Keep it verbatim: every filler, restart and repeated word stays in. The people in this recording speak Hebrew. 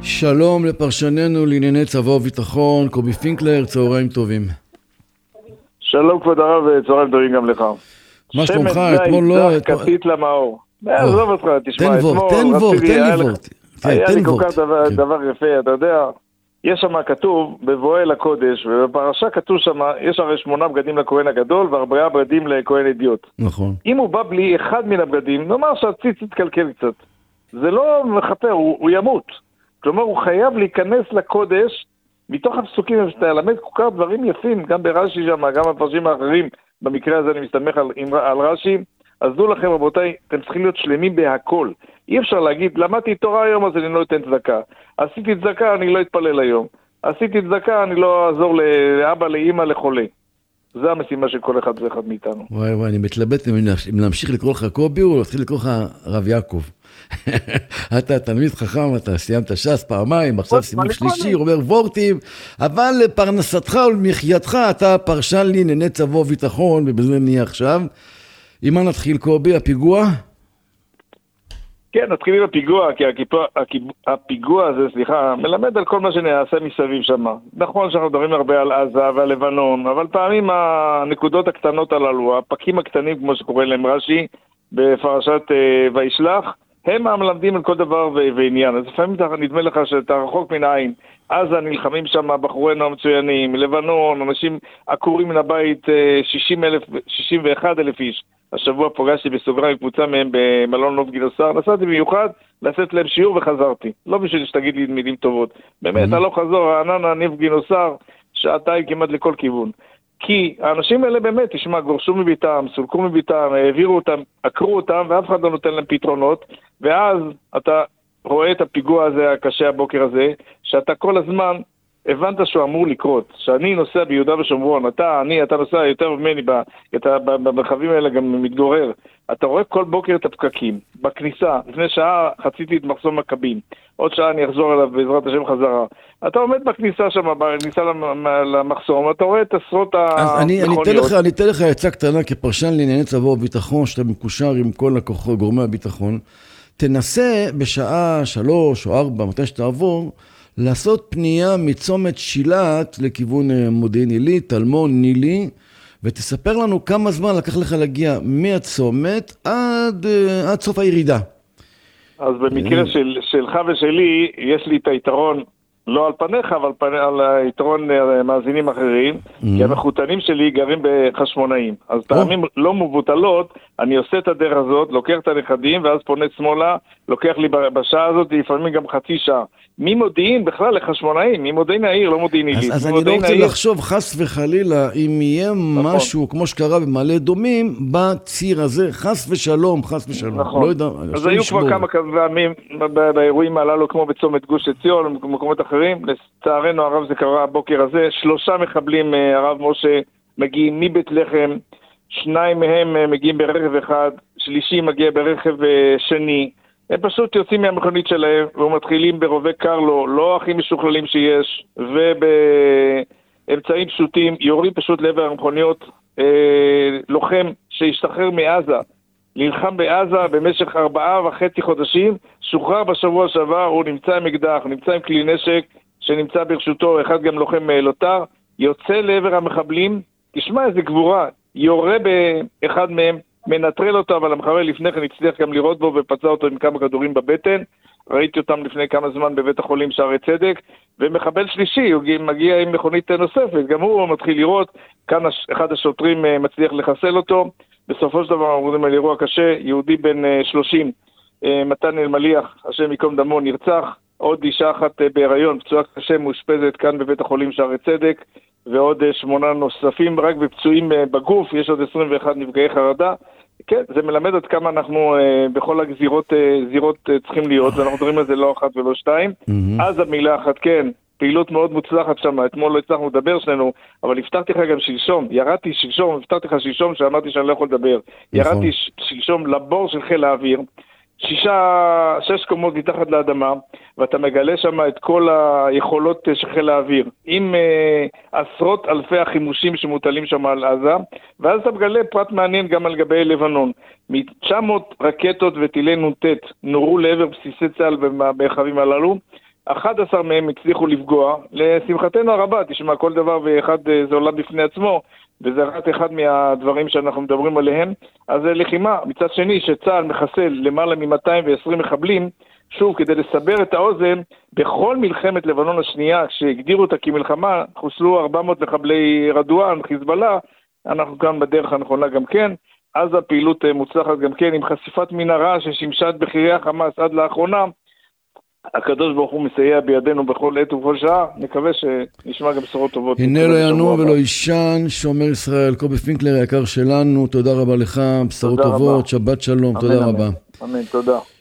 שלום לפרשננו לענייני צבא וביטחון, קובי פינקלר, צהריים טובים. שלום כבוד הרב וצהריים טובים גם לך. מה שלומך? אתמול לא... שמן זית כתית למאור. עזוב אותך, תשמע, אתמול תן וור, תן לי וור. היה לי כל כך דבר יפה, אתה יודע, יש שם כתוב בבואי לקודש, ובפרשה כתוב שם, יש הרי שמונה בגדים לכהן הגדול וארבעה בגדים לכהן אדיוט. נכון. אם הוא בא בלי אחד מן הבגדים, נאמר שהציץ יתקלקל קצת. זה לא מחפר, הוא, הוא ימות. כלומר, הוא חייב להיכנס לקודש, מתוך הפסוקים שאתה ילמד כל כך דברים יפים, גם ברש"י שם, גם בפרשים האחרים, במקרה הזה אני מסתמך על, על רש"י, אז דעו לכם רבותיי, אתם צריכים להיות שלמים בהכל. אי אפשר להגיד, למדתי תורה היום אז אני לא אתן צדקה. עשיתי צדקה, אני לא אתפלל היום. עשיתי צדקה, אני לא אעזור לאבא, לאמא, לחולה. זה המשימה של כל אחד ואחד מאיתנו. וואי וואי, אני מתלבט אם להמשיך לקרוא לך קובי או להתחיל לקרוא לך רב יעקב. אתה תלמיד חכם, אתה סיימת ש"ס פעמיים, עכשיו סיבוב שלישי, אומר וורטים, אבל לפרנסתך ולמחייתך אתה פרשן לי לענייני צבא וביטחון, ובזה נהיה עכשיו. עם מה נתחיל קובי, הפיגוע? כן, נתחיל עם הפיגוע, כי הפיגוע הזה, סליחה, מלמד על כל מה שנעשה מסביב שם. נכון שאנחנו מדברים הרבה על עזה ועל לבנון, אבל פעמים הנקודות הקטנות הללו, הפקים הקטנים כמו שקורא להם רש"י, בפרשת וישלח, הם המלמדים על כל דבר ועניין. אז לפעמים נדמה לך שאתה רחוק מן העין. עזה נלחמים שם בחורינו המצוינים, לבנון, אנשים עקורים מן הבית, שישים ואחד אלף איש. השבוע פוגשתי בסוגריים קבוצה מהם במלון נוף גינוסר, נסעתי במיוחד לשאת להם שיעור וחזרתי. לא בשביל שתגיד לי מילים טובות. באמת, הלוך חזור, העננה, נוף גינוסר, שעתיים כמעט לכל כיוון. כי האנשים האלה באמת, תשמע, גורשו מביתם, סולקו מביתם, העבירו אותם, עקרו אותם, ואף אחד לא נותן להם פתרונות, ואז אתה רואה את הפיגוע הזה, הקשה הבוקר הזה, שאתה כל הזמן הבנת שהוא אמור לקרות, שאני נוסע ביהודה ושומרון, אתה, אני, אתה נוסע יותר ממני, אתה במרחבים האלה גם מתגורר, אתה רואה כל בוקר את הפקקים, בכניסה, לפני שעה חציתי את מחסום מכבים, עוד שעה אני אחזור אליו בעזרת השם חזרה, אתה עומד בכניסה שם, בכניסה למחסום, אתה רואה את עשרות המכוניות. אני אתן לך עצה קטנה כפרשן לענייני צבא וביטחון, שאתה מקושר עם כל גורמי הביטחון, תנסה בשעה שלוש או ארבע, מתי שתעבור, לעשות פנייה מצומת שילת לכיוון מודיעין עילית, תלמון, נילי, ותספר לנו כמה זמן לקח לך להגיע מהצומת עד, עד סוף הירידה. אז במקרה של, שלך ושלי, יש לי את היתרון, לא על פניך, אבל פנ... על היתרון מאזינים אחרים, mm-hmm. כי המחותנים שלי גרים בחשמונאים. אז oh. פעמים לא מבוטלות, אני עושה את הדרך הזאת, לוקח את הנכדים, ואז פונה שמאלה, לוקח לי בשעה הזאת, לפעמים גם חצי שעה. ממודיעין בכלל לחשמונאים, ממודיעין העיר, לא מודיעין עילית. אז, אז אני לא רוצה העיר. לחשוב חס וחלילה, אם יהיה נכון. משהו, כמו שקרה במעלה דומים, בציר הזה, חס ושלום, חס ושלום. נכון. לא יודע, אז היו כבר כמה פעמים באירועים הללו, כמו בצומת גוש עציון, במקומות אחרים. לצערנו הרב זה קרה הבוקר הזה, שלושה מחבלים, הרב משה, מגיעים מבית לחם, שניים מהם מגיעים ברכב אחד, שלישי מגיע ברכב שני, הם פשוט יוצאים מהמכונית שלהם, ומתחילים ברובי קרלו, לא הכי משוכללים שיש, ובאמצעים פשוטים, יורים פשוט לעבר המכוניות, אה, לוחם שהשתחרר מעזה, נלחם בעזה במשך ארבעה וחצי חודשים, שוחרר בשבוע שעבר, הוא נמצא עם אקדח, הוא נמצא עם כלי נשק, שנמצא ברשותו, אחד גם לוחם לוטר, יוצא לעבר המחבלים, תשמע איזה גבורה, יורה באחד מהם, מנטרל אותו, אבל המחבל לפני כן הצליח גם לראות בו ופצע אותו עם כמה כדורים בבטן, ראיתי אותם לפני כמה זמן בבית החולים שערי צדק, ומחבל שלישי, הוא מגיע עם מכונית נוספת, גם הוא מתחיל לראות, כאן אחד השוטרים מצליח לחסל אותו, בסופו של דבר אנחנו מדברים על אירוע קשה, יהודי בן שלושים, מתן אלמליח, השם יקום דמו, נרצח, עוד אישה אחת בהיריון, פצועה קשה מאושפזת כאן בבית החולים שערי צדק, ועוד שמונה נוספים רק בפצועים בגוף, יש עוד עשרים ואחד נפגעי חרדה. כן, זה מלמד עד כמה אנחנו אה, בכל הגזירות אה, זירות אה, צריכים להיות, ואנחנו מדברים על זה לא אחת ולא שתיים. Mm-hmm. אז המילה אחת, כן, פעילות מאוד מוצלחת שם, אתמול לא הצלחנו לדבר שנינו, אבל הבטחתי לך גם שלשום, ירדתי שלשום, הבטחתי לך שלשום שאמרתי שאני לא יכול לדבר. Mm-hmm. ירדתי שלשום לבור של חיל האוויר, שישה, שש קומות מתחת לאדמה, ואתה מגלה שם את כל היכולות של חיל האוויר, עם uh, עשרות אלפי החימושים שמוטלים שם על עזה, ואז אתה מגלה פרט מעניין גם על גבי לבנון. מ-תשע מאות רקטות וטילי נ"ט נורו לעבר בסיסי צה"ל במרחבים הללו, אחד עשר מהם הצליחו לפגוע, לשמחתנו הרבה, תשמע, כל דבר ואחד זה עולם בפני עצמו, וזה רק אחד מהדברים שאנחנו מדברים עליהם. אז לחימה, מצד שני, שצה"ל מחסל למעלה מ-מאתיים ועשרים מחבלים, שוב, כדי לסבר את האוזן, בכל מלחמת לבנון השנייה, כשהגדירו אותה כמלחמה, חוסלו ארבע מאות מחבלי רדואן, חיזבאללה, אנחנו כאן בדרך הנכונה גם כן, אז הפעילות מוצלחת גם כן, עם חשיפת מנהרה ששימשה את בחירי החמאס עד לאחרונה, הקדוש ברוך הוא מסייע בידינו בכל עת ובכל שעה, נקווה שנשמע גם בשורות טובות. הנה לא ינוע ולא ישן, שומר ישראל, קובי פינקלר היקר שלנו, תודה רבה לך, בשורות טובות, שבת שלום, תודה רבה. אמן, תודה.